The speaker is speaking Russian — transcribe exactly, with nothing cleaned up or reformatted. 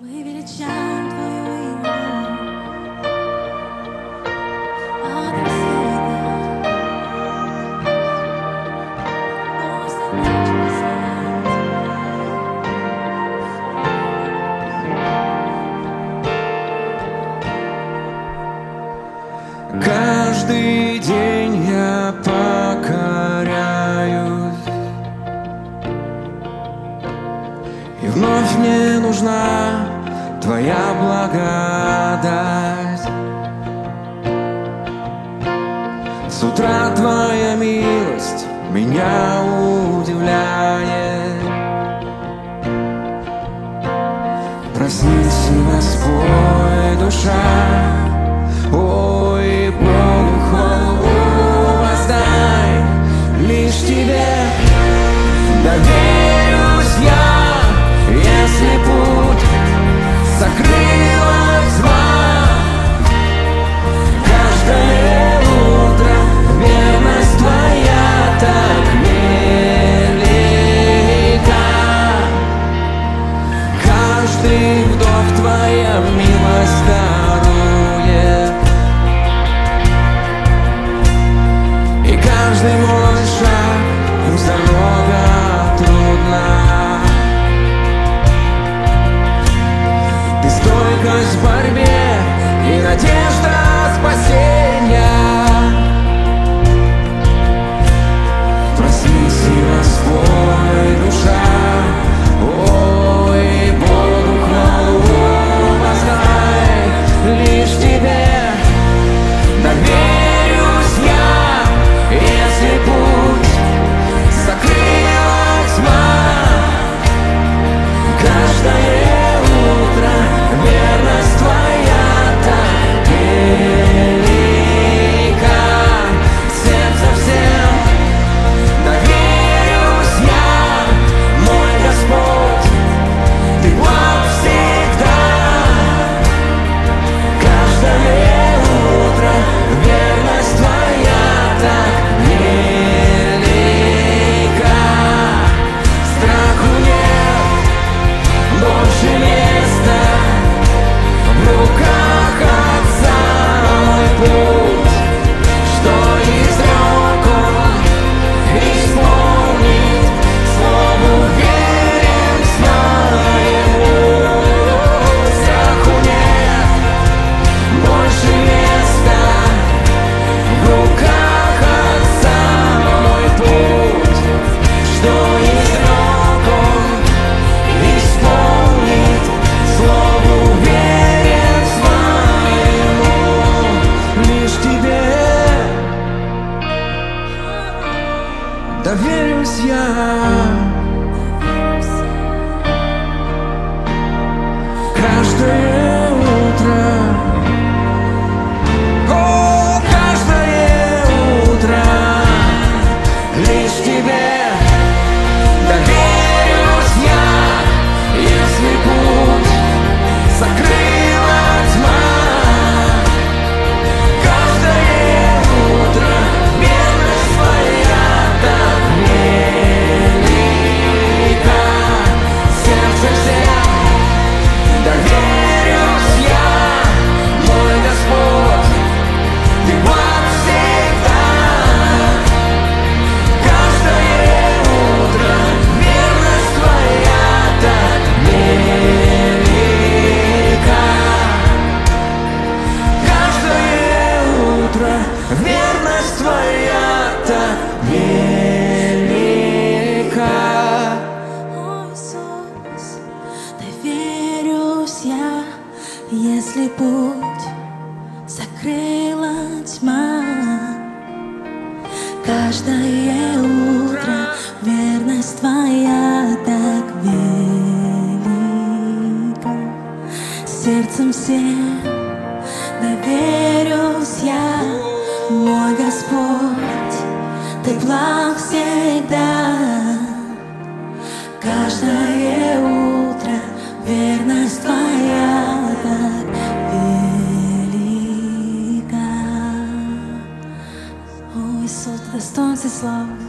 Мы величаем Твое имя от рассвета до заката. Каждый день я покоряюсь, и вновь мне нужна Твоя благодать. С утра Твоя милость меня удивляет. Проснись, Господь, душа, ой, Богу хвалу воздай. Лишь Тебе доверюсь я, если путь закрыла тьма. Каждое утро верность Твоя так велика. Каждый вдох Твоя милость дарует, и каждый мой шаг с дорога трудна. Ты стойкость в борьбе и надежда спасения. Проснись, Господь, душа, ой, Богу хвалу воздай. Лишь Тебе доверюсь я, если путь закрыла тьма. Каждое утро верность Твоя так велика. Сердце всем доверюсь я, мой Господь, Ты благ всегда. Каждое утро верность Твоя так велика. Страху нет больше места, в руках Отца мой путь. Что изрек Он, исполнит, слову верен своему. Страху нет больше места, в руках Отца мой путь. Что изрек Он, исполнит, слову верен своему. Лишь Тебе доверюсь я. Каждое утро, о, каждое утро, лишь Тебе доверюсь я, если путь закрыла тьма. Каждое утро верность Твоя так велика. Сердце всем доверюсь я, мой Господь, Ты благ всегда. Каждое утро верность Твоя так велика. Каждое утро верность Твоя так велика. О, Иисус, доверюсь я, если путь закрыла тьма. Каждое утро верность Твоя так велика. Сердцем всем доверюсь я, мой Господь, Ты благ всегда. Каждое утро верность Твоя так велика. О, Иисус, Ты достоин всей славы.